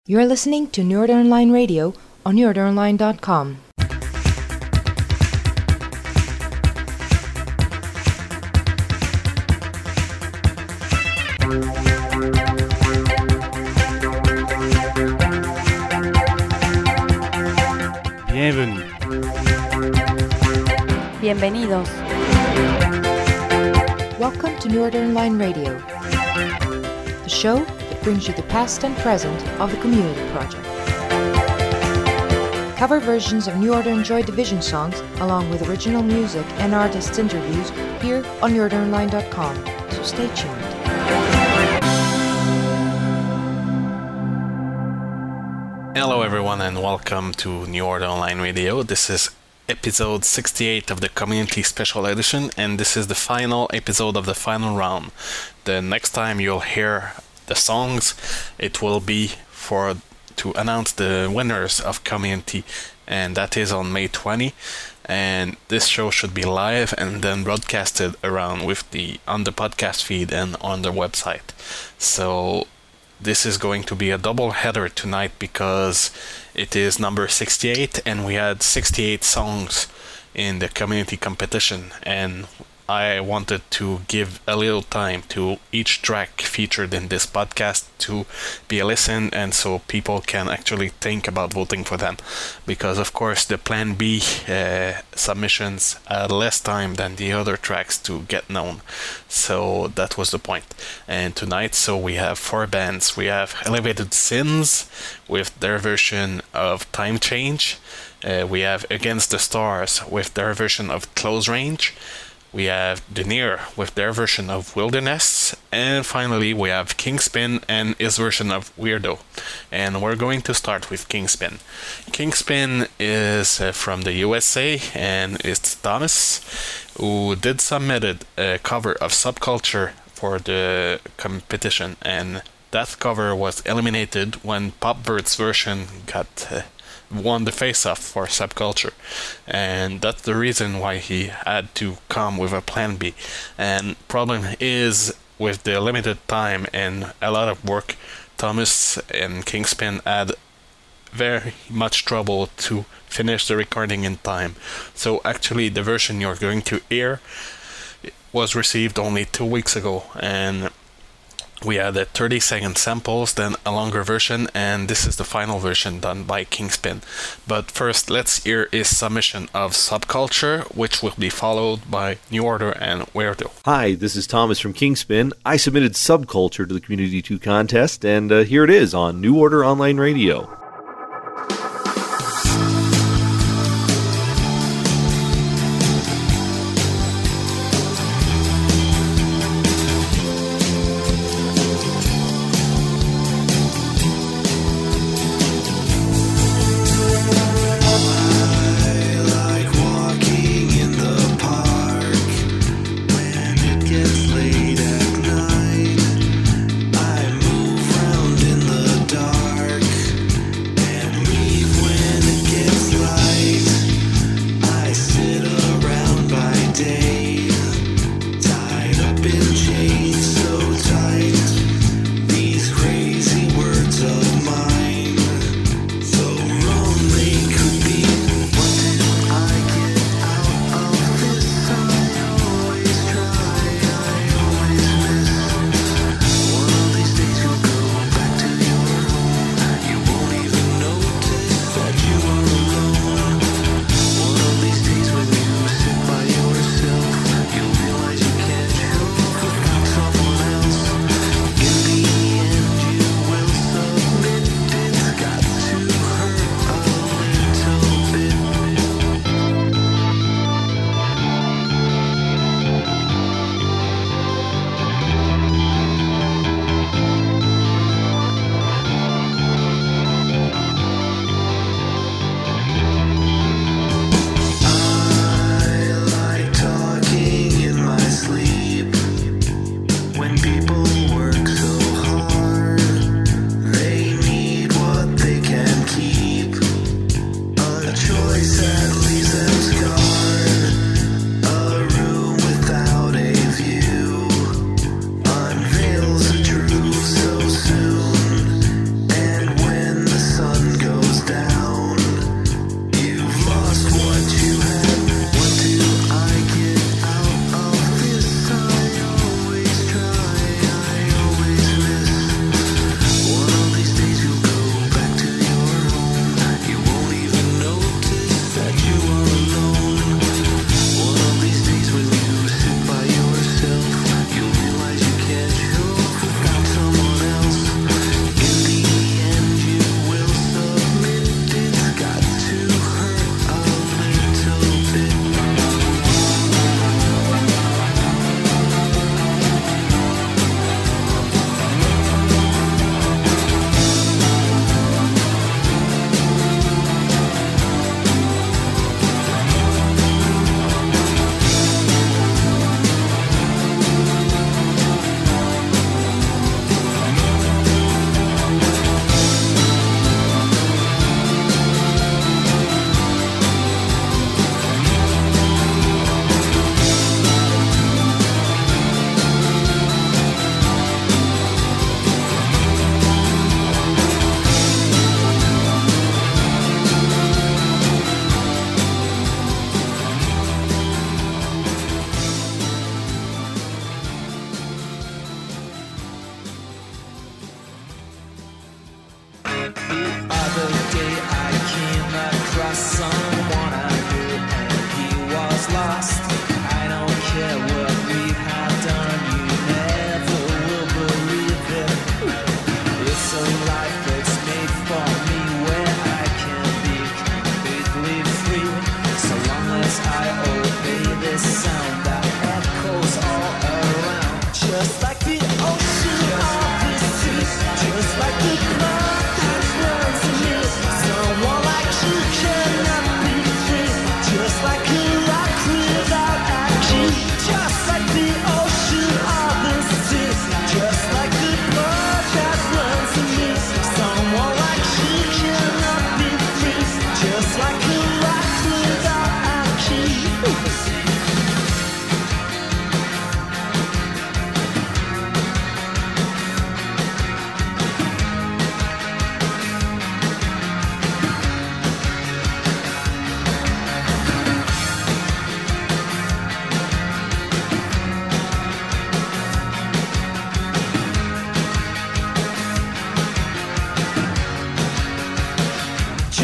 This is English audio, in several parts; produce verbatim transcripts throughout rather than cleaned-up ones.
You're listening to New Order Online Radio on new order online dot com. Bienvenue. Bienvenidos. Welcome to New Order Online Radio, the show that brings you the past and present of the Community Project. Cover versions of New Order and Joy Division songs, along with original music and artists' interviews, here on new order online dot com. So stay tuned. Hello everyone and welcome to New Order Online Radio. This is episode sixty-eight of the Community Special Edition, and this is the final episode of the final round. The next time you'll hear the songs, it will be for to announce the winners of Community, and that is on May twentieth. And this show should be live and then broadcasted around with the on the podcast feed and on the website. So this is going to be a double header tonight because it is number sixty-eight and we had sixty-eight songs in the community competition, and I wanted to give a little time to each track featured in this podcast to be listened, and so people can actually think about voting for them, because of course the Plan B uh, submissions had less time than the other tracks to get known, so that was the point. And tonight, so we have four bands. We have Elevated Sins with their version of Time Change. Uh, we have Against the Stars with their version of Close Range. We have Denier with their version of Wilderness, and finally we have Kingspin and his version of Weirdo. And we're going to start with Kingspin. Kingspin is uh, from the U S A, and it's Thomas, who did submitted a cover of Subculture for the competition, and that cover was eliminated when Popvert's version got uh, won the face-off for Subculture, and that's the reason why he had to come with a plan B. And problem is, with the limited time and a lot of work, Thomas and Kingspin had very much trouble to finish the recording in time. So actually the version you're going to hear was received only two weeks ago, and we had a thirty second samples, then a longer version, and this is the final version done by Kingspin. But first, let's hear his submission of Subculture, which will be followed by New Order and Weirdo. Hi, this is Thomas from Kingspin. I submitted Subculture to the Community two contest, and uh, here it is on New Order Online Radio.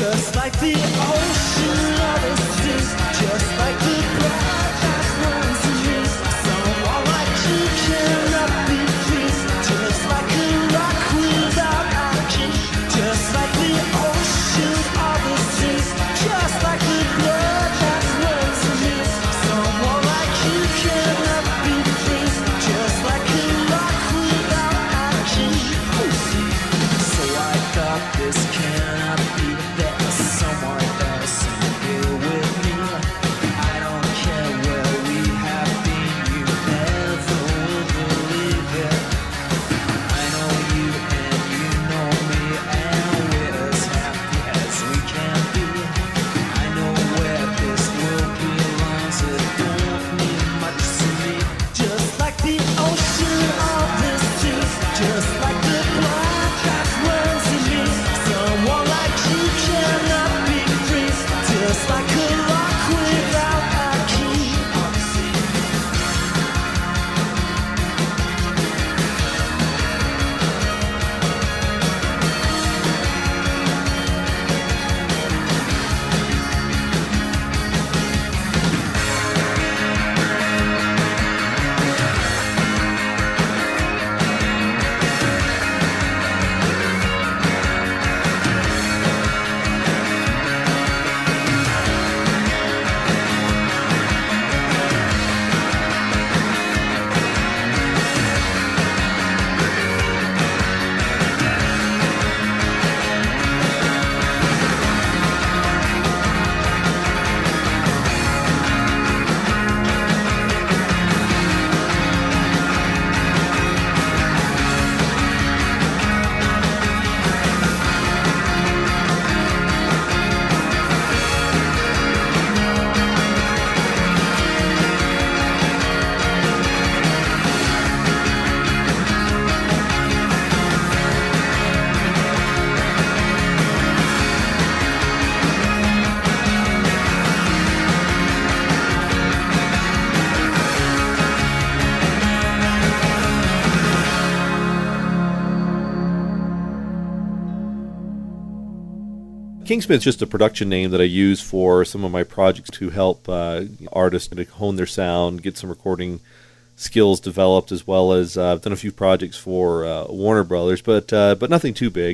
Kingsman's just a production name that I use for some of my projects to help uh, artists to hone their sound, get some recording skills developed, as well as uh, I've done a few projects for uh, Warner Brothers, but uh, but nothing too big.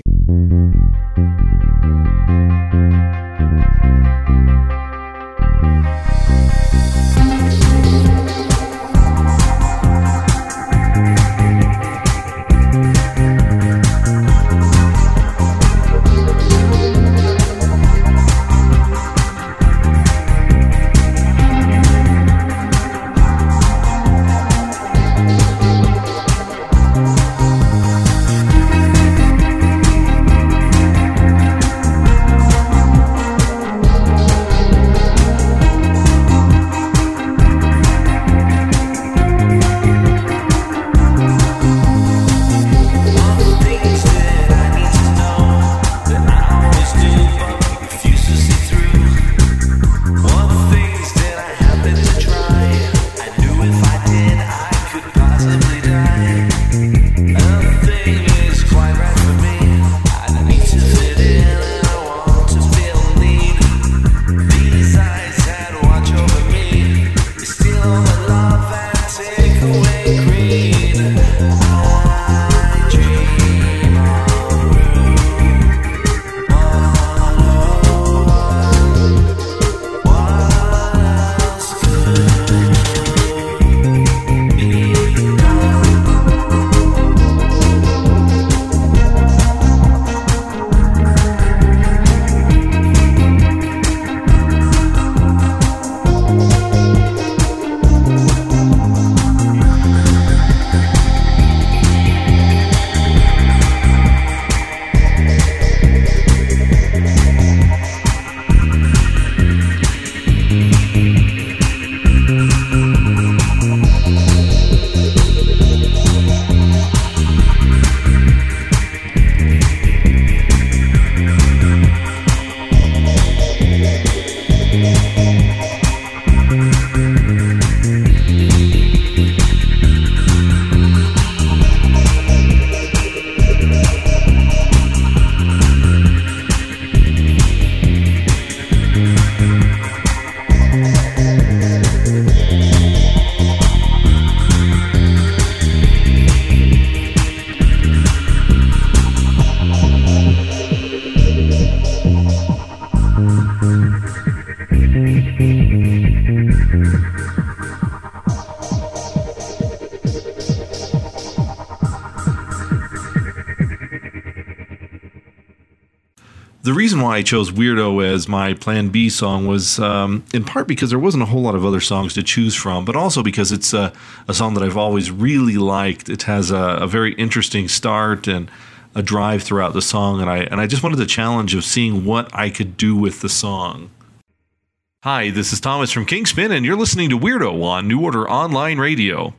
The reason why I chose Weirdo as my Plan B song was um, in part because there wasn't a whole lot of other songs to choose from, but also because it's a, a song that I've always really liked. It has a, a very interesting start and a drive throughout the song, and I and I just wanted the challenge of seeing what I could do with the song. Hi, this is Thomas from Kingspin, and you're listening to Weirdo on New Order Online Radio.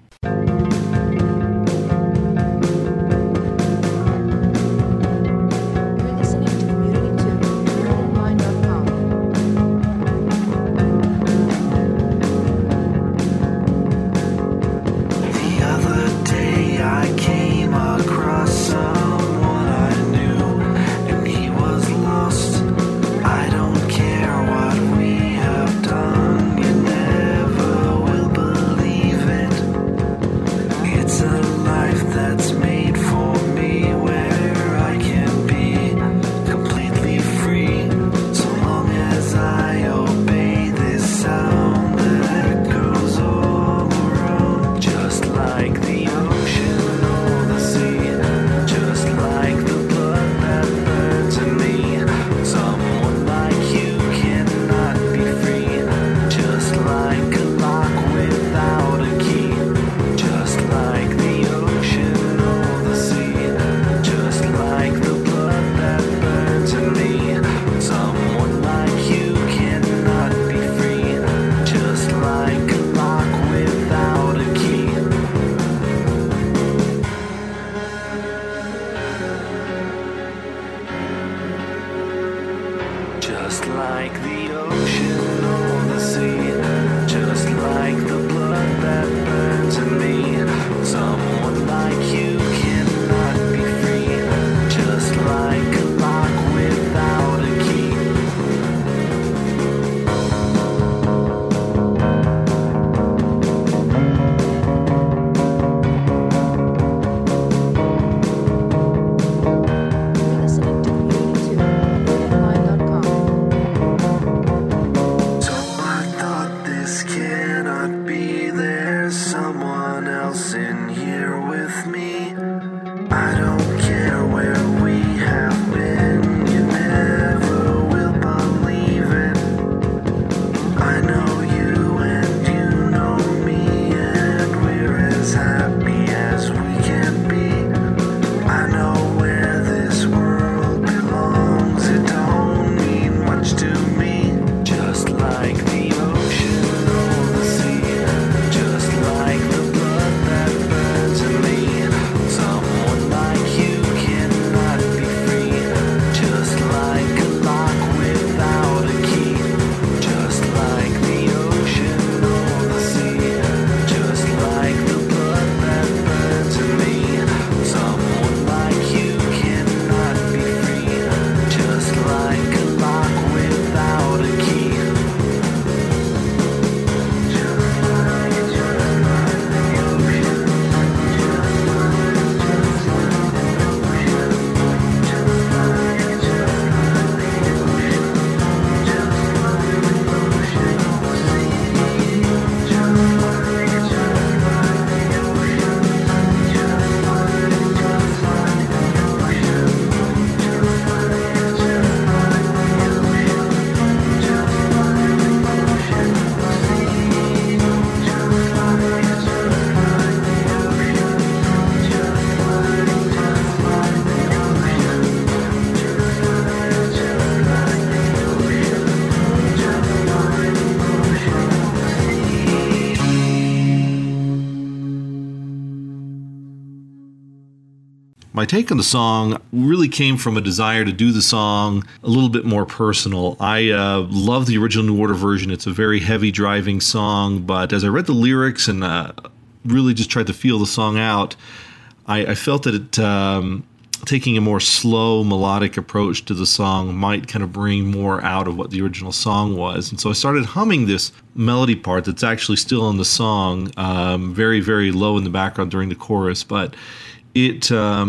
My take on the song really came from a desire to do the song a little bit more personal. I uh, love the original New Order version. It's a very heavy driving song, but as I read the lyrics and uh, really just tried to feel the song out, I, I felt that it, um, taking a more slow melodic approach to the song might kind of bring more out of what the original song was. And so I started humming this melody part that's actually still in the song, um, very, very low in the background during the chorus, but it um,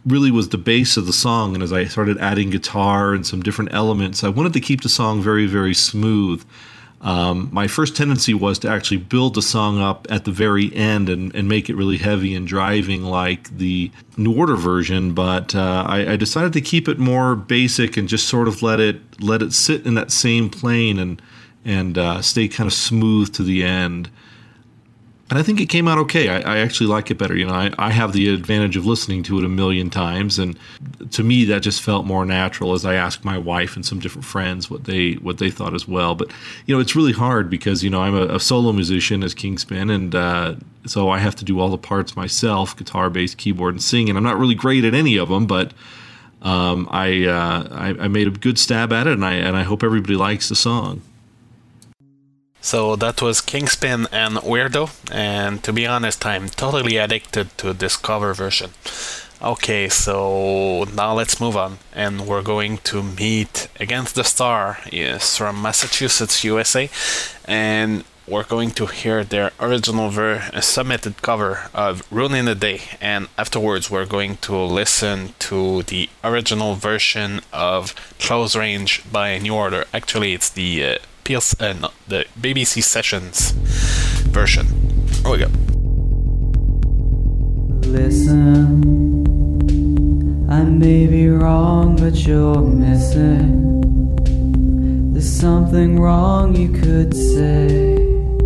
really was the base of the song. And as I started adding guitar and some different elements, I wanted to keep the song very, very smooth. Um, my first tendency was to actually build the song up at the very end and, and make it really heavy and driving like the New Order version, but uh, I, I decided to keep it more basic and just sort of let it let it sit in that same plane and and uh, stay kind of smooth to the end. And I think it came out okay. I, I actually like it better. You know, I, I have the advantage of listening to it a million times, and to me that just felt more natural as I asked my wife and some different friends what they what they thought as well. But you know, it's really hard because you know I'm a, a solo musician as Kingspin, and uh, so I have to do all the parts myself: guitar, bass, keyboard, and sing. And I'm not really great at any of them, but um, I, uh, I I made a good stab at it, and I and I hope everybody likes the song. So that was Kingspin and Weirdo, and to be honest, I'm totally addicted to this cover version. Okay, so now let's move on, and we're going to meet Against the Star. Yes, from Massachusetts, U S A, and we're going to hear their original ver- submitted cover of Ruining the Day, and afterwards we're going to listen to the original version of Close Range by New Order. Actually, it's the uh, P L C, uh, no, the B B C Sessions version. Here we go. Listen, I may be wrong, but you're missing. There's something wrong, you could say.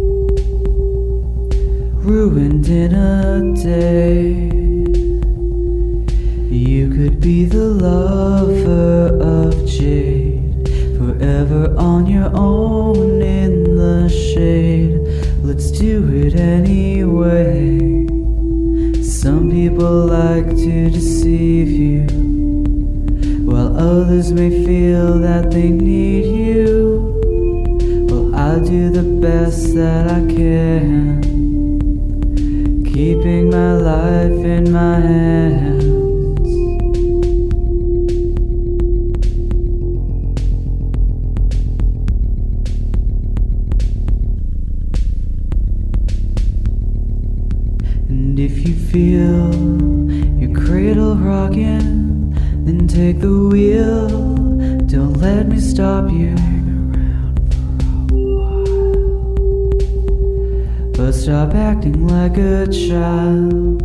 Ruined in a day. You could be the lover of Jade, forever on your own in the shade. Let's do it anyway. Some people like to deceive you, while others may feel that they need you. Well, I'll do the best that I can, keeping my life in my hands. And if you feel your cradle rocking, then take the wheel. Don't let me stop you. But stop acting like a child.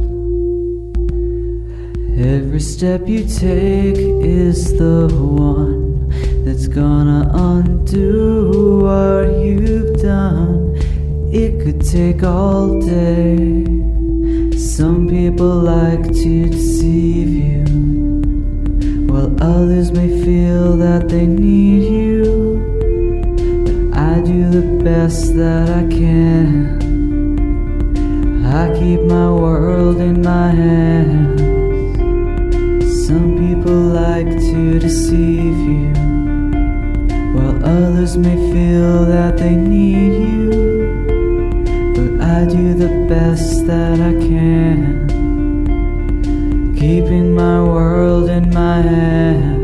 Every step you take is the one that's gonna undo what you've done. It could take all day. Some people like to deceive you, while others may feel that they need you. But I do the best that I can. I keep my world in my hands. Some people like to deceive you, while others may feel that they need you. But I do the best that I can, keeping my world in my hands.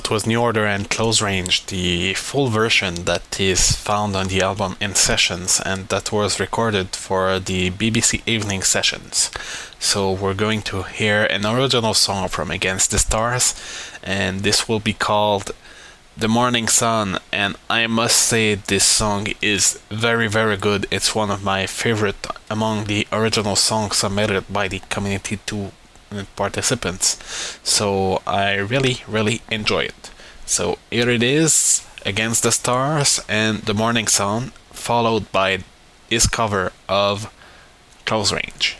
that was New Order and Close Range, the full version that is found on the album In Sessions, and that was recorded for the B B C Evening Sessions. So we're going to hear an original song from Against the Stars, and this will be called The Morning Sun, and I must say this song is very very good. It's one of my favorite among the original songs submitted by the Community two participants, so I really really enjoy it. So here it is, Against the Stars and The Morning Sun, followed by his cover of Close Range.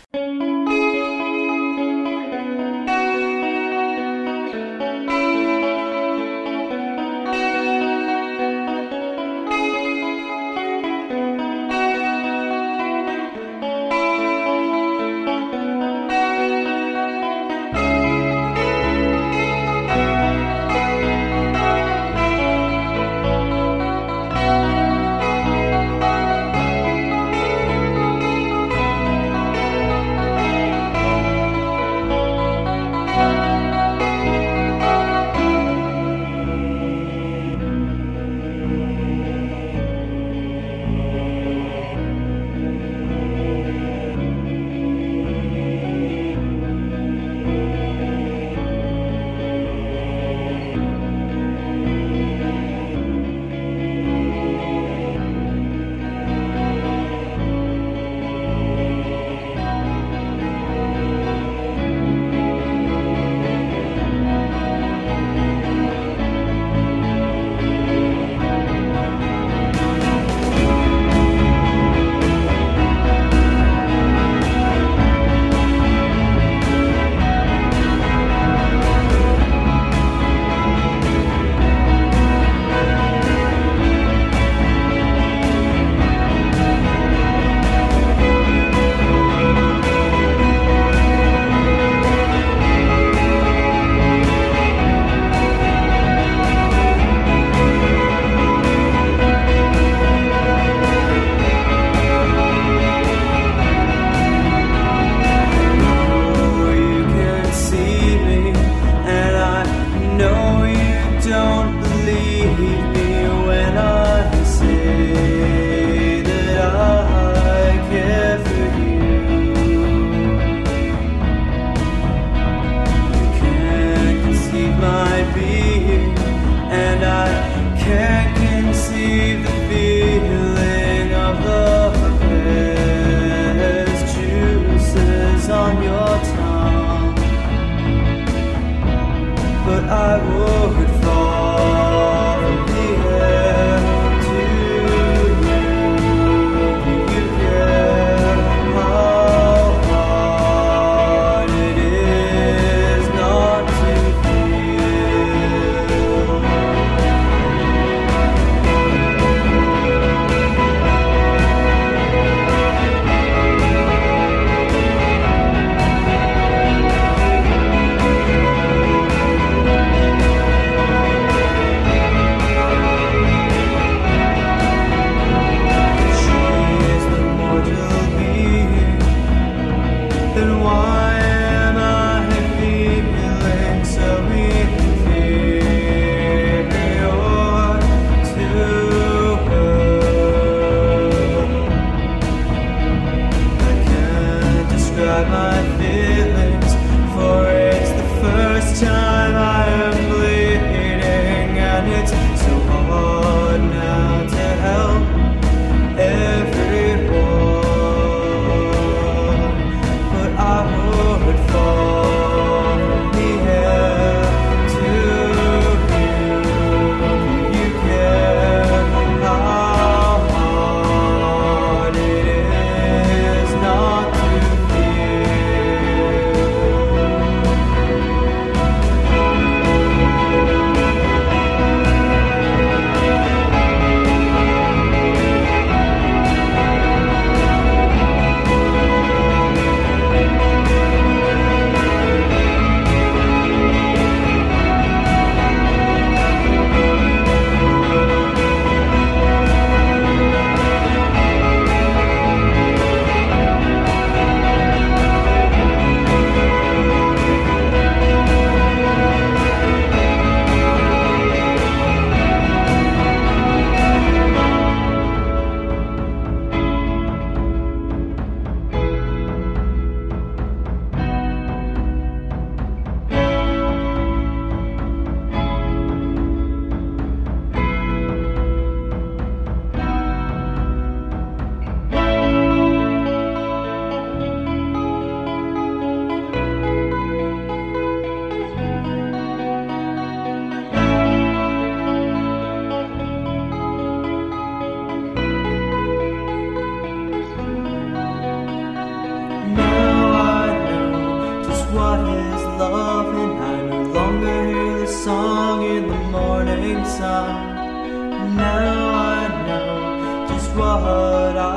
sun. Now I know just what I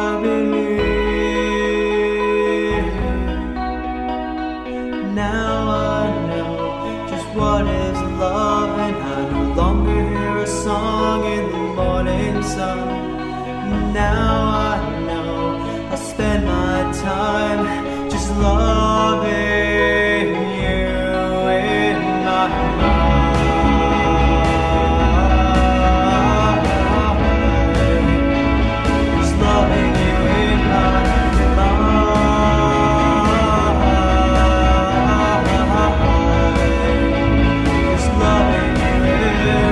believe. Now I know just what is love, and I no longer hear a song in the morning sun. Now I know I'll spend my time just loving you in my mind. Just loving you in my mind. Just loving you in.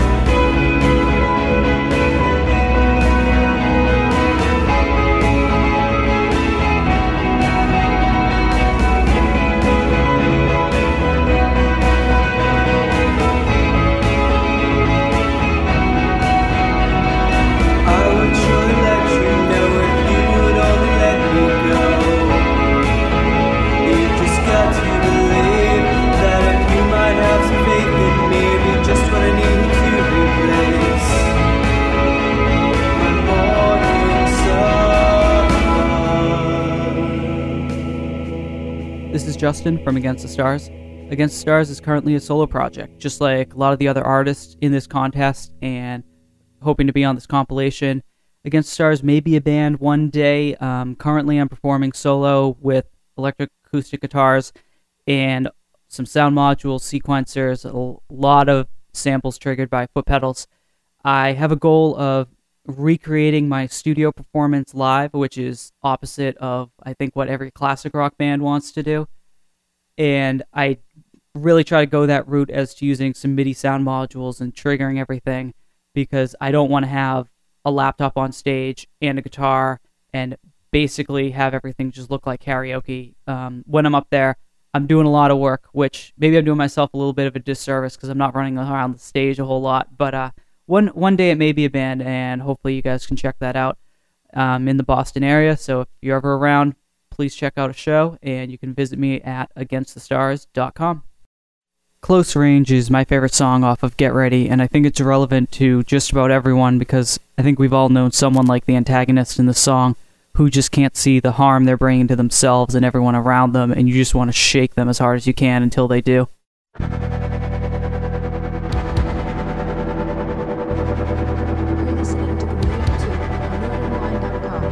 This is Justin from Against the Stars. Against the Stars is currently a solo project, just like a lot of the other artists in this contest and hoping to be on this compilation. Against the Stars may be a band one day. Um, currently I'm performing solo with electric acoustic guitars and some sound modules, sequencers, a lot of samples triggered by foot pedals. I have a goal of recreating my studio performance live, which is opposite of, I think, what every classic rock band wants to do. And I really try to go that route as to using some MIDI sound modules and triggering everything, because I don't want to have a laptop on stage and a guitar and basically have everything just look like karaoke. Um, when I'm up there, I'm doing a lot of work, which maybe I'm doing myself a little bit of a disservice because I'm not running around the stage a whole lot. But uh, one one day it may be a band, and hopefully you guys can check that out. Um, in the Boston area, so if you're ever around, please check out a show, and you can visit me at against the stars dot com. Close Range is my favorite song off of Get Ready, and I think it's relevant to just about everyone because I think we've all known someone like the antagonist in the song who just can't see the harm they're bringing to themselves and everyone around them, and you just want to shake them as hard as you can until they do. You're listening to the Radio two on northern line dot com.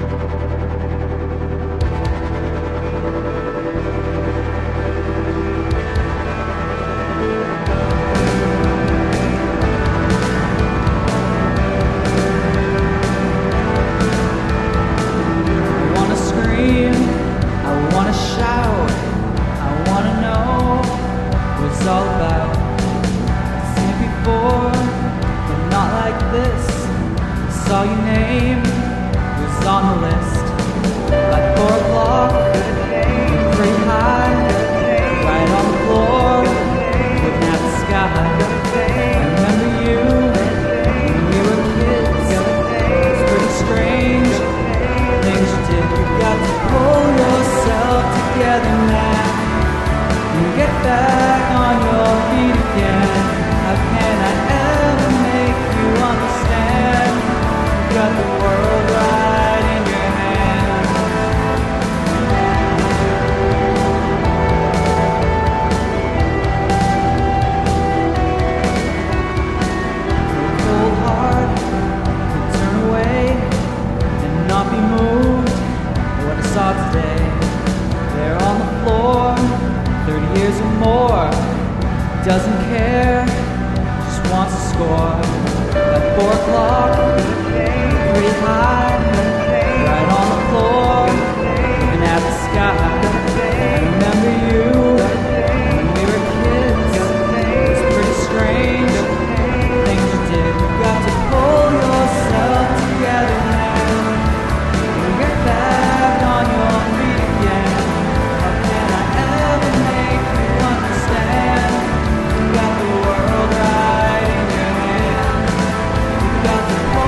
I wanna scream, I wanna shout, I wanna know what it's all about. I've seen it before, but not like this. I saw your name, it was on the list. Like four o'clock, pretty high, right on the floor, looking at the sky. I remember you when we were kids. It's pretty strange, things you did. You got to pull yourself together now and get back on your feet again. How can I ever make you understand? You got the world right in your hand. Your cold heart can turn away and not be moved by what I saw today. There on the floor, thirty years or more, doesn't care, just wants to score. At four o'clock, pretty high, right on the floor, looking at the sky. I remember you when we were kids. It was pretty strange, the things you did. You got to pull yourself together now and get back on your feet again. How can I ever make you understand? You got the world right in your hand. You got to pull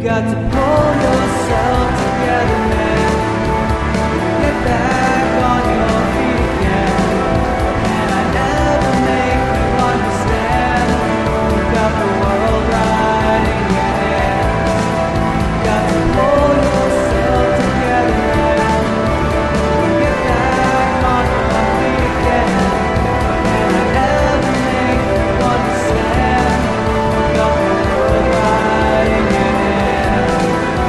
got to pull yourself together, man. Get back on your feet again. Can I ever make you understand? You got the world right in your hands. You got to pull yourself together, man. Get back on your feet again. Can I ever make you understand? You got the world right in your hands.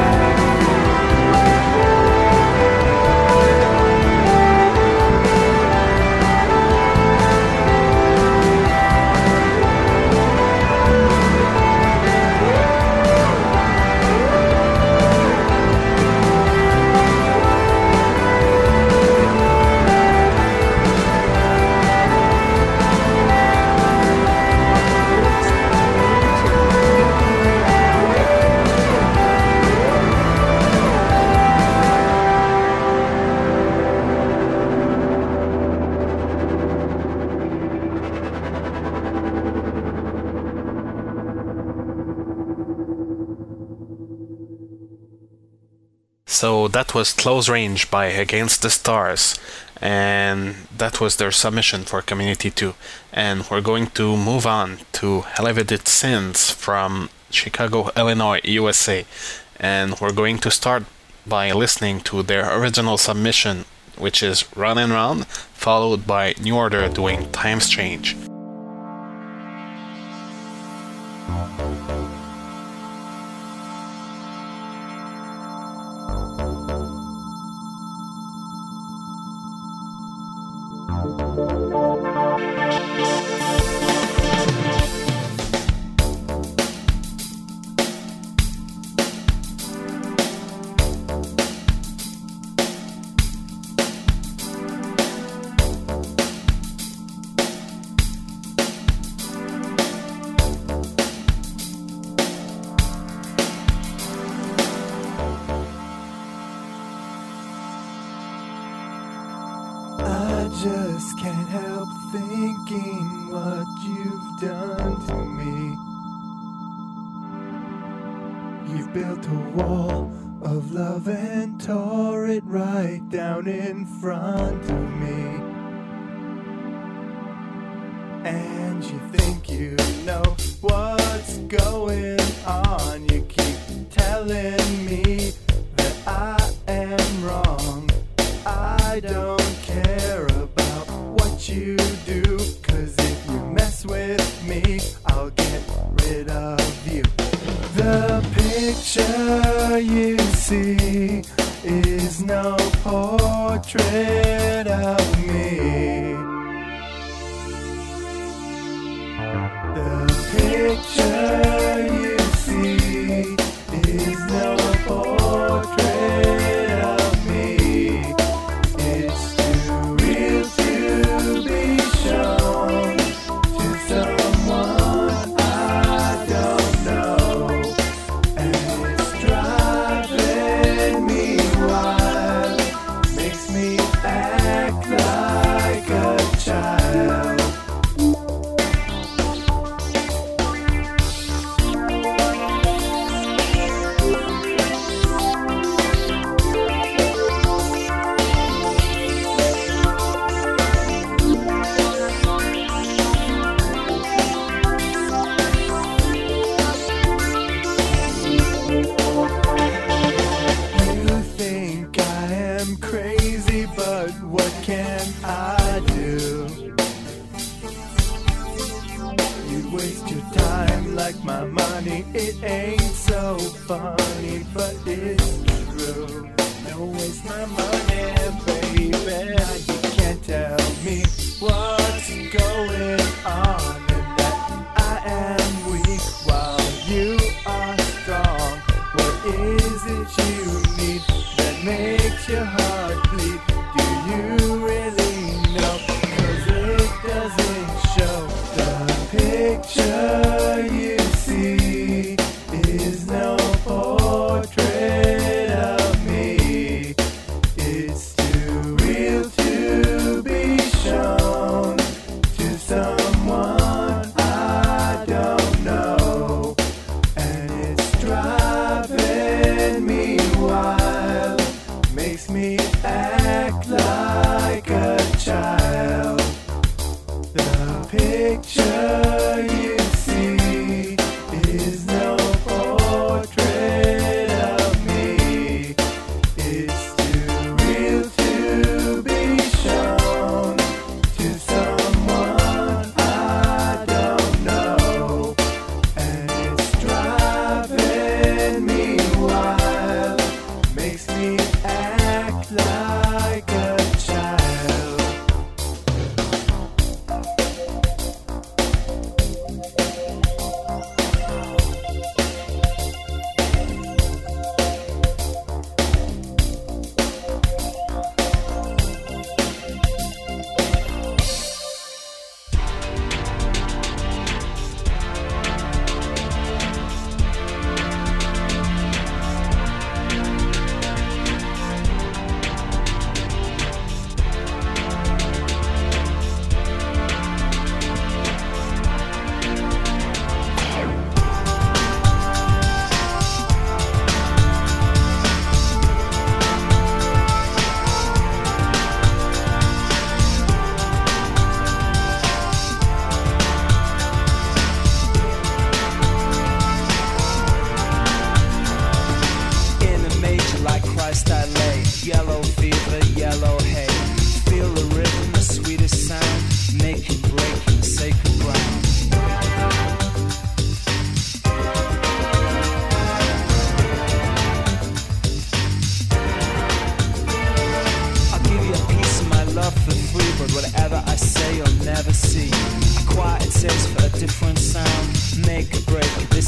So that was Close Range by Against the Stars, and that was their submission for Community two. And we're going to move on to Elevated Sins from Chicago, Illinois, U S A. And we're going to start by listening to their original submission, which is Run and Round, followed by New Order doing Times Change. Just can't help thinking what you've done to me. You've built a wall of love and tore it right down in front of me. And you think you know what's going on. You keep telling me that I am wrong. I don't care about what you do, 'cause if you mess with me, I'll get rid of you. The picture you see is no portrait of me. The picture you see is no portrait of me. It's too real to be shown to someone I don't know, and it's driving me wild, makes me act like a child. You think I am crazy, but what can I do? You waste your time like my money. It ain't so funny, but it's true. Don't waste my money, baby. You can't tell me what's going on and that I am weak while you are strong. What is it you need that makes your heart bleed? Do you really know? 'Cause it doesn't show. The picture you see is no portrait of me. It's too real to be shown to someone I don't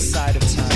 side of time.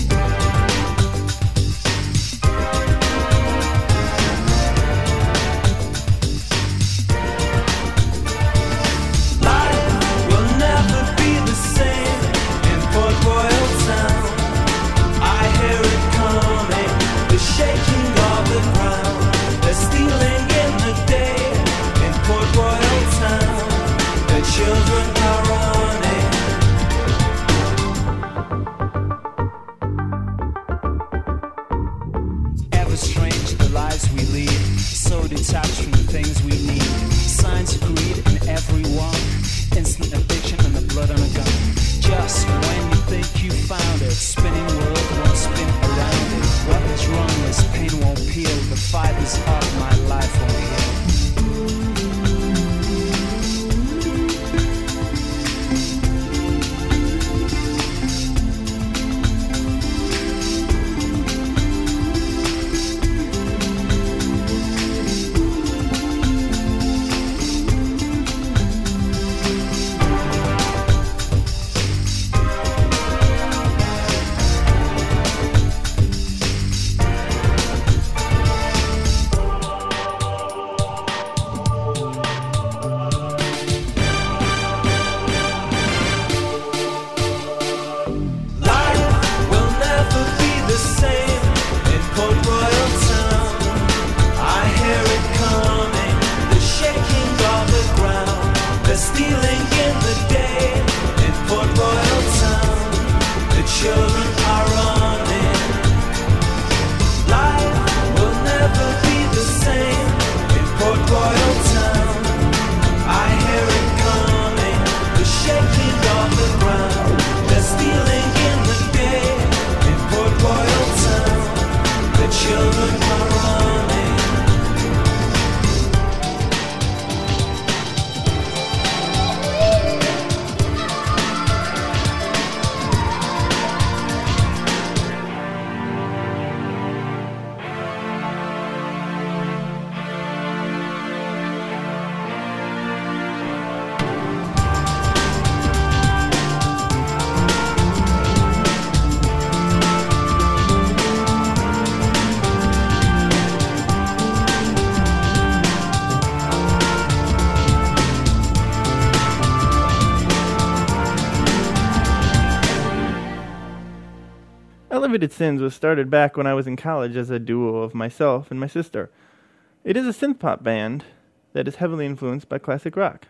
Elevated Sins was started back when I was in college as a duo of myself and my sister. It is a synth-pop band that is heavily influenced by classic rock.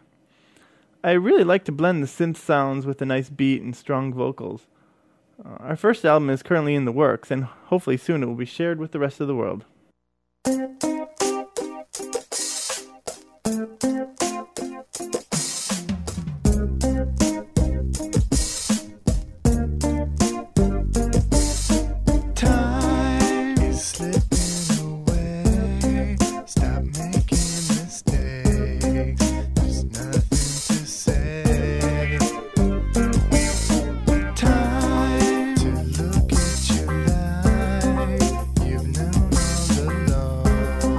I really like to blend the synth sounds with a nice beat and strong vocals. Uh, our first album is currently in the works, and hopefully soon it will be shared with the rest of the world. Time to look at your life. You've known all along.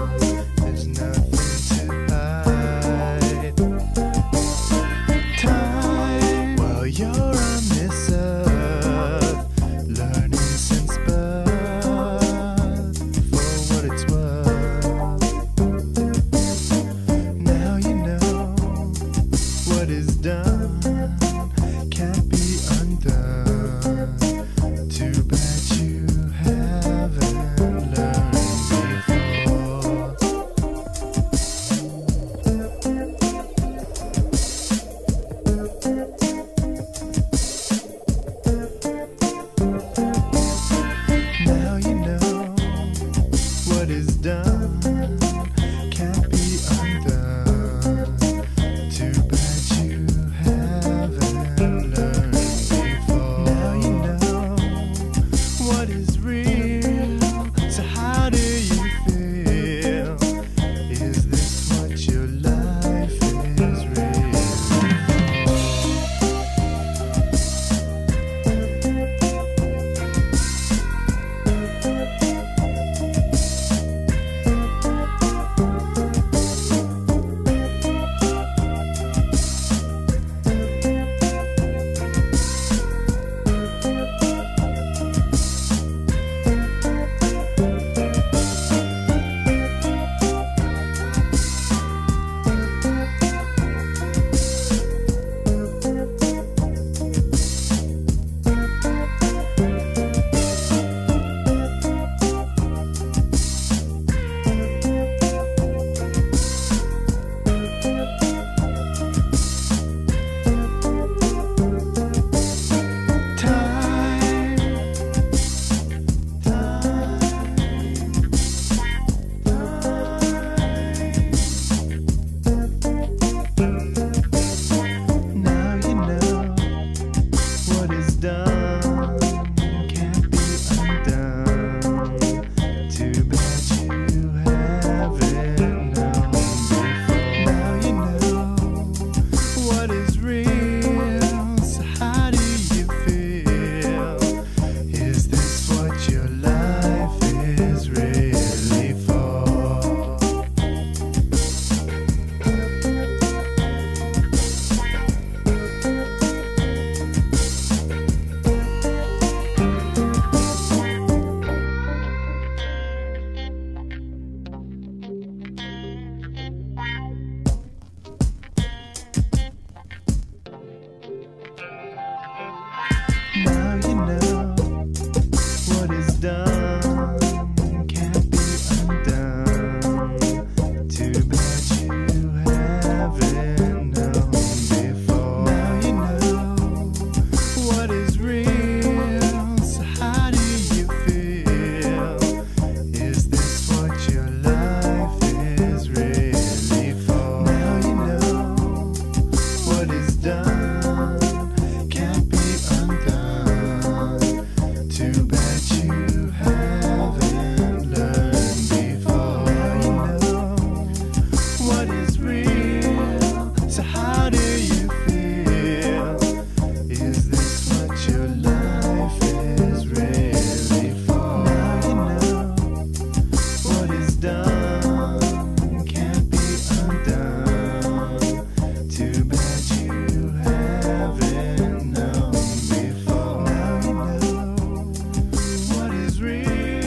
Too bad you haven't learned before. Now you know what is real. So how do you feel? Is this what your life is really for? Now you know what is done can't be undone. Too bad you haven't known before. Now you know what is real.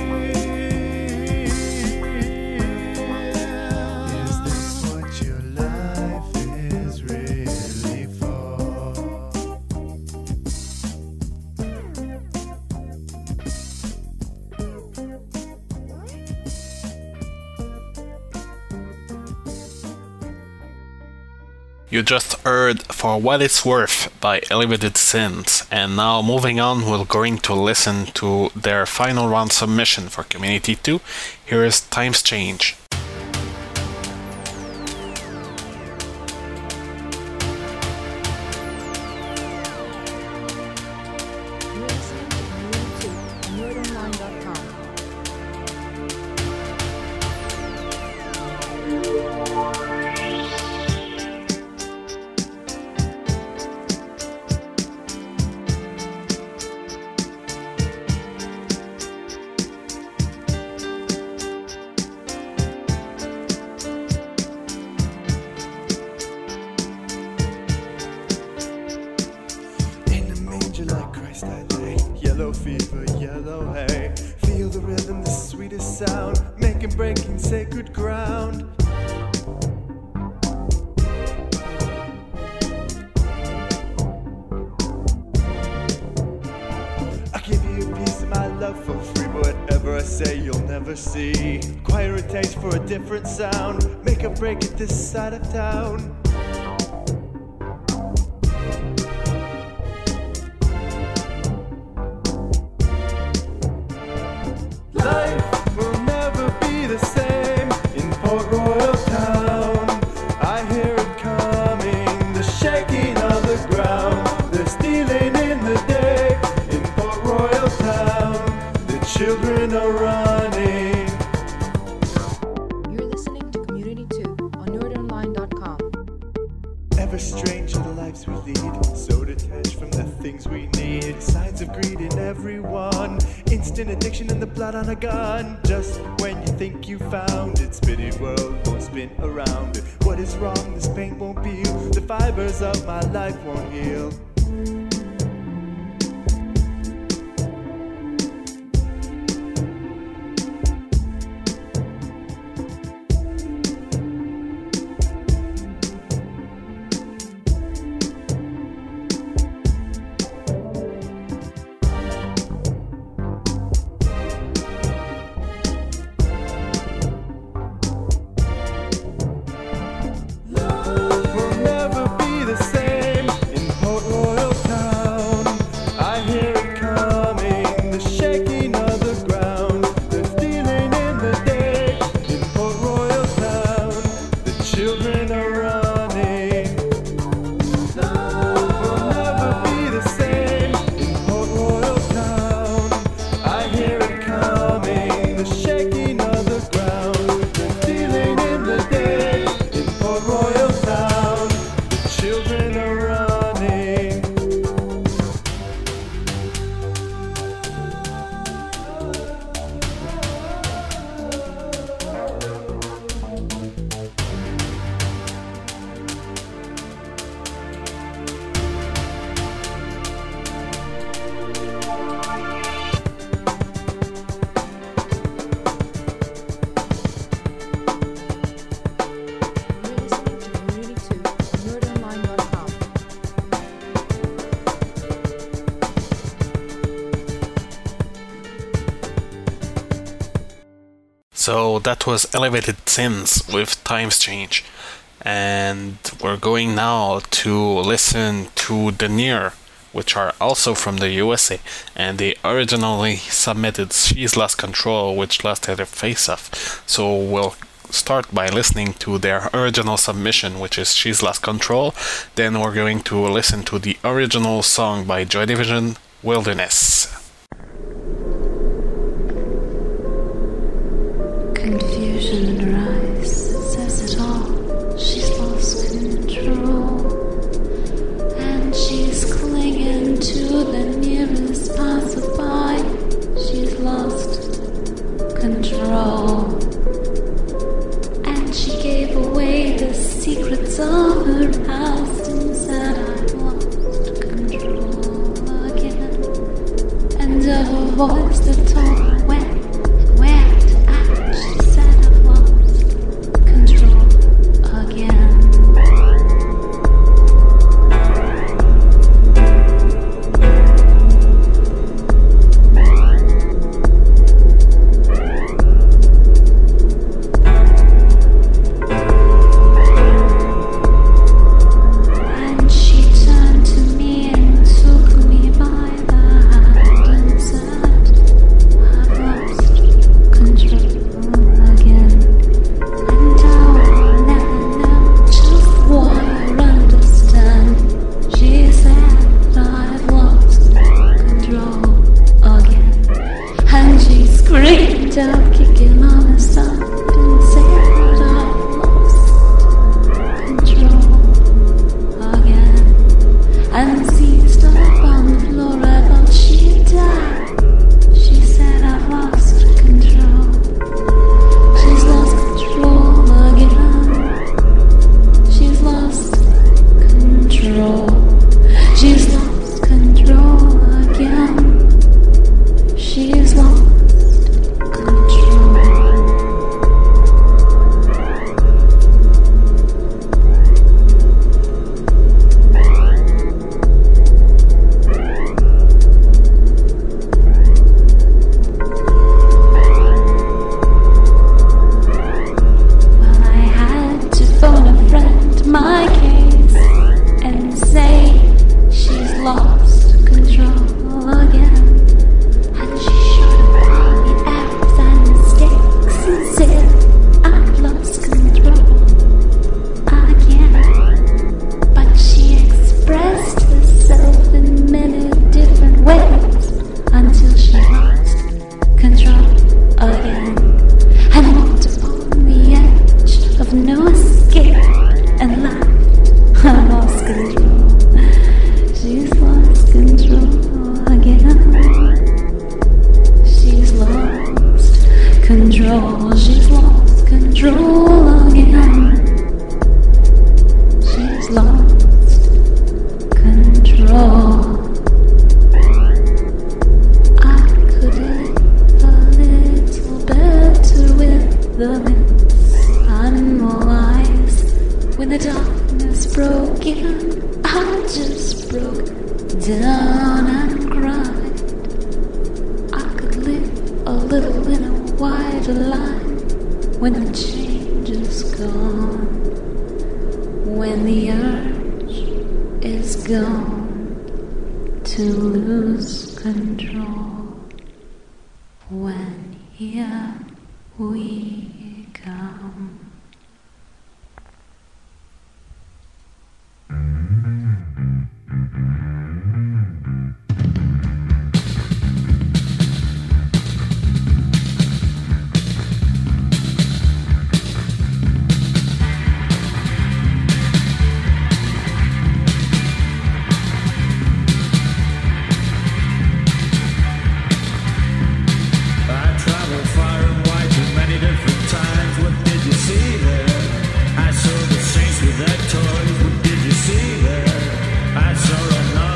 Is this what your life is really for? You just heard For What It's Worth by Elevated Sins, and now moving on, we're going to listen to their final round submission for Community two. Here is Times Change. You're listening to Community two on nerd online dot com. In a manger like Christ I lay, yellow fever, yellow hay. Feel the rhythm, the sweetest sound, making breaking sacred ground. I give you a piece of my love for free, but whatever I say you'll never see. Acquire a taste for a different sound, make a break at this side of town. Life will never be the same in Port Royal Town. I hear it coming, the shaking of the ground. They're stealing in the day in Port Royal Town. The children are running. You're listening to Community two on nerd online dot com. Ever stranger the lives we lead, so detached from the things we need. Signs of greed in everyone, instant addiction in the blood on a gun. Just when you think you found it, spinning world won't spin around it. What is wrong? This pain won't heal. The fibers of my life won't heal. Will never be the same in Port Royal Town. I hear it coming, the shaking of the ground. They're stealing in the day in Port Royal Town. The children are running. Will never be the same in Port Royal Town. I hear it coming, the shaking of the ground. They're stealing in the day in Port Royal Town. The children are running. You're listening to Community two on nerd online dot com. So that was Elevated Sins with Times Change. And we're going now to listen to The Near, which are also from the U S A, and they originally submitted She's Lost Control, which lost their face-off. So we'll start by listening to their original submission, which is She's Lost Control. Then we're going to listen to the original song by Joy Division, Wilderness. expression in her eyes that says it all. She's lost control, and she's clinging to the nearest passerby. She's lost control, and she gave away the secrets of her house and said, I've lost control again. And her voice that told her when and where to act, she said, I've lost control again. Toys, what did you see there? I saw another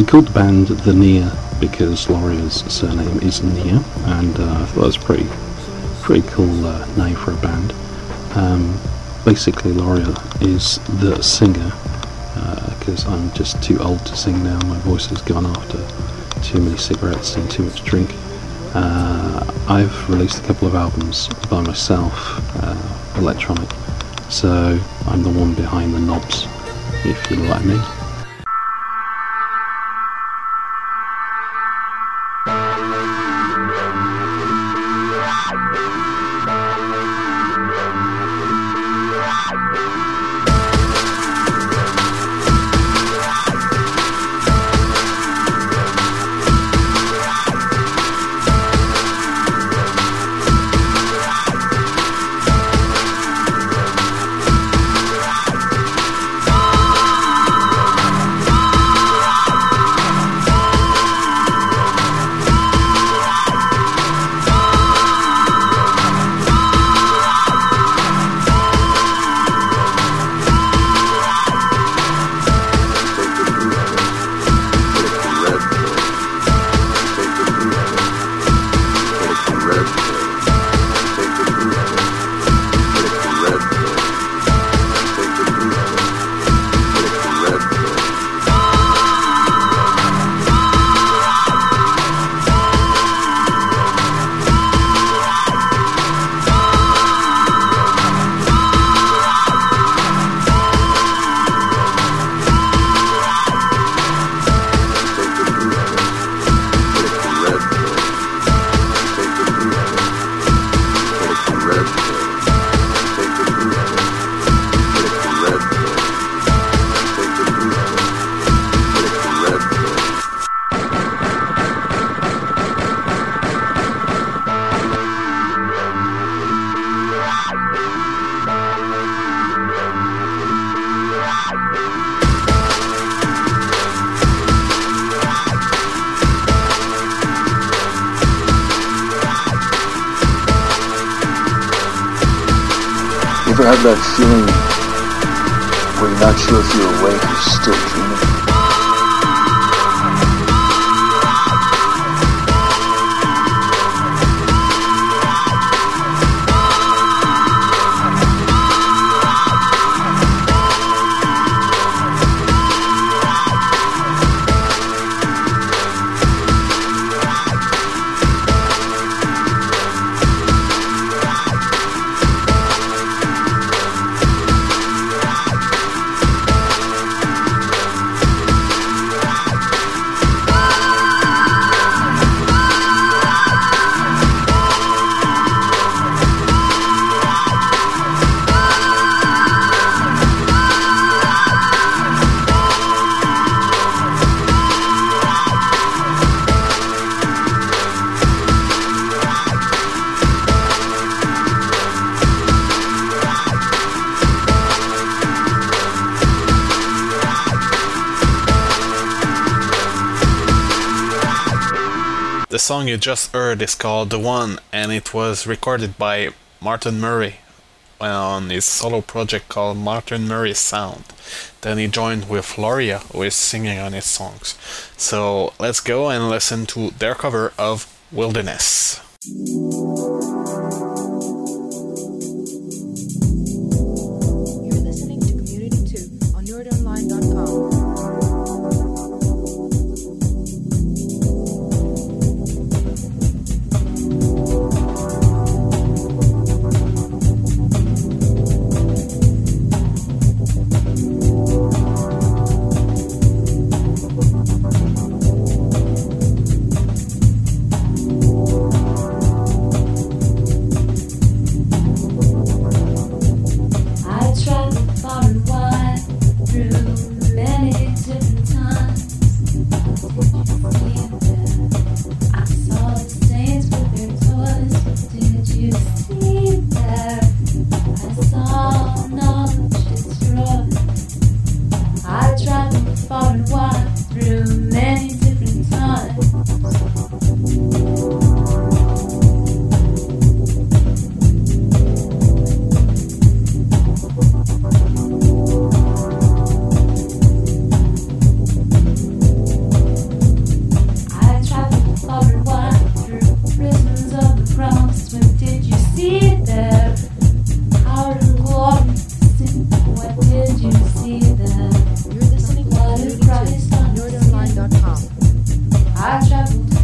we called the band The Near because Loria's surname is Near, and uh, I thought that was a pretty, pretty cool uh, name for a band. Um, basically, Loria is the singer, because uh, I'm just too old to sing now. My voice has gone after too many cigarettes and too much drink. Uh, I've released a couple of albums by myself, uh, electronic, so I'm the one behind the knobs, if you know what I mean. You ever have that feeling where you're not sure if you're awake or still dreaming? The song you just heard is called The One, and it was recorded by Martin Murray on his solo project called Martin Murray's Sound. Then he joined with Loria, who is singing on his songs. So let's go and listen to their cover of Wilderness. You're listening to Community two on nerd online dot com.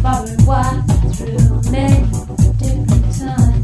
far and wide through many different times.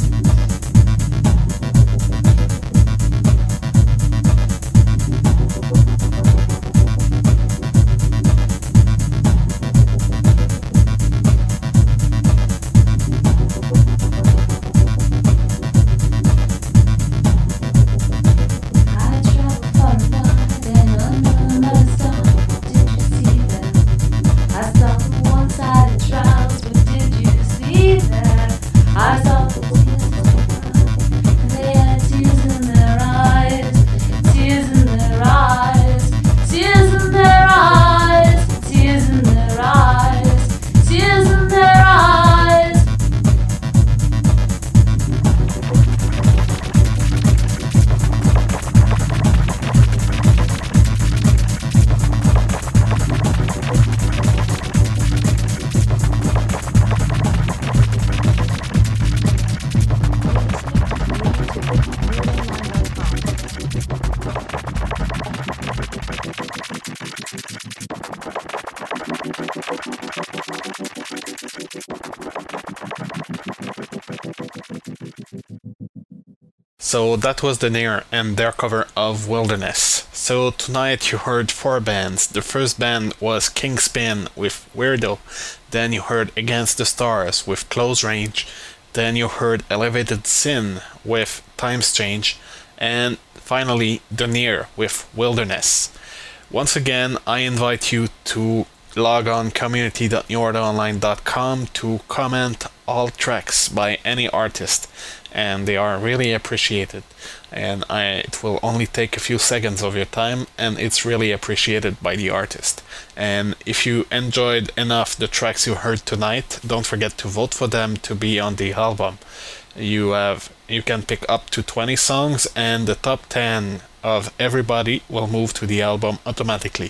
So that was The Near and their cover of Wilderness. So tonight you heard four bands. The first band was Kingspin with Weirdo. Then you heard Against the Stars with Close Range. Then you heard Elevated Sin with Times Change. And finally The Near with Wilderness. Once again, I invite you to log on community dot new order online dot com to comment all tracks by any artist, and they are really appreciated. And I, it will only take a few seconds of your time, and it's really appreciated by the artist. And if you enjoyed enough the tracks you heard tonight, don't forget to vote for them to be on the album. You have you can pick up to twenty songs, and the top ten of everybody will move to the album automatically.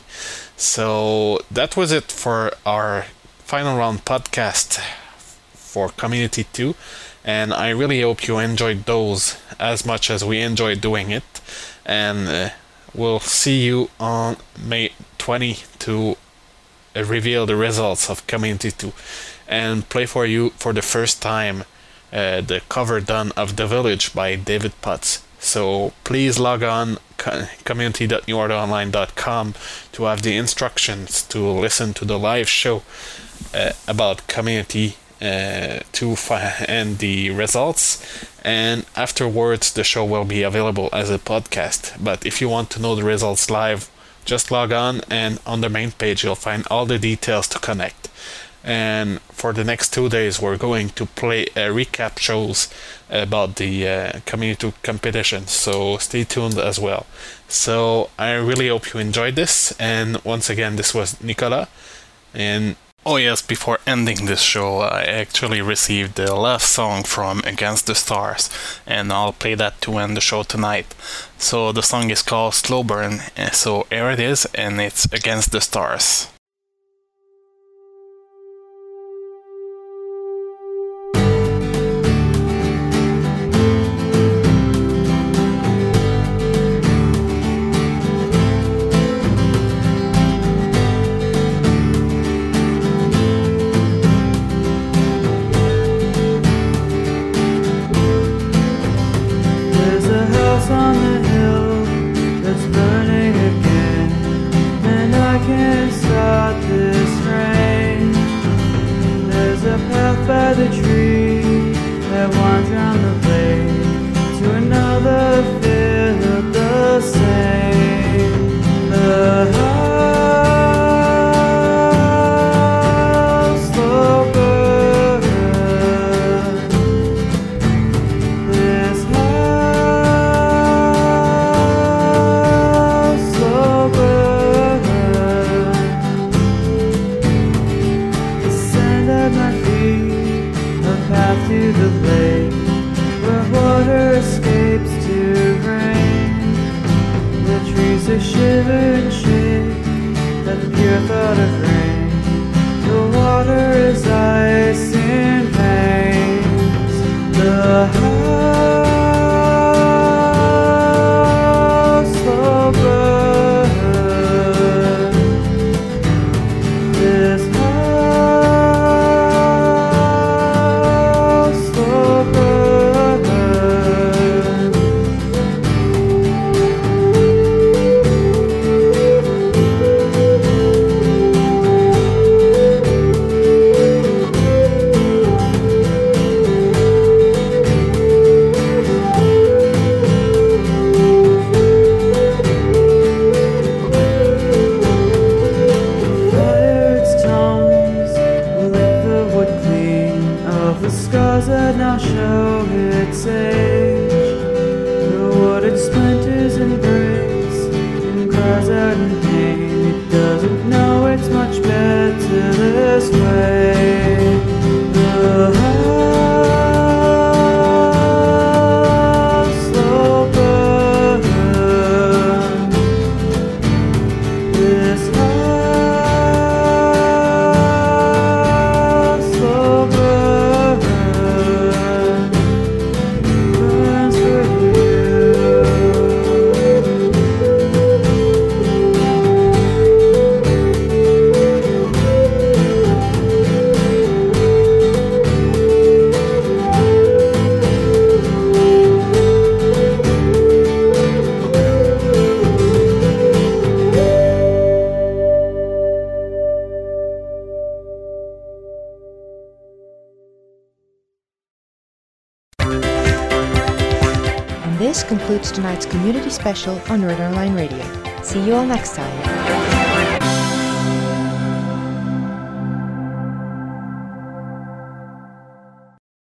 So that was it for our final round podcast for Community two, and I really hope you enjoyed those as much as we enjoyed doing it. And uh, we'll see you on May twentieth to uh, reveal the results of Community two and play for you for the first time uh, the cover done of The Village by David Potts. So please log on community dot new order online dot com to have the instructions to listen to the live show uh, about Community uh, two and the results. And afterwards the show will be available as a podcast. But if you want to know the results live, just log on, and on the main page you'll find all the details to connect. And for the next two days we're going to play uh, recap shows about the uh, Community competition, so stay tuned as well. So I really hope you enjoyed this, and once again this was Nicolas. And oh yes, before ending this show, I actually received the last song from Against the Stars, and I'll play that to end the show tonight. So the song is called Slow Burn, so here it is, and it's Against the Stars. This house could now show its age. The wooded splinters and breaks and cries out in pain. It doesn't know it's much better this way. The house slow burn. This house slow burn. Burns for And this concludes tonight's community special on Northern Line Radio. See you all next time.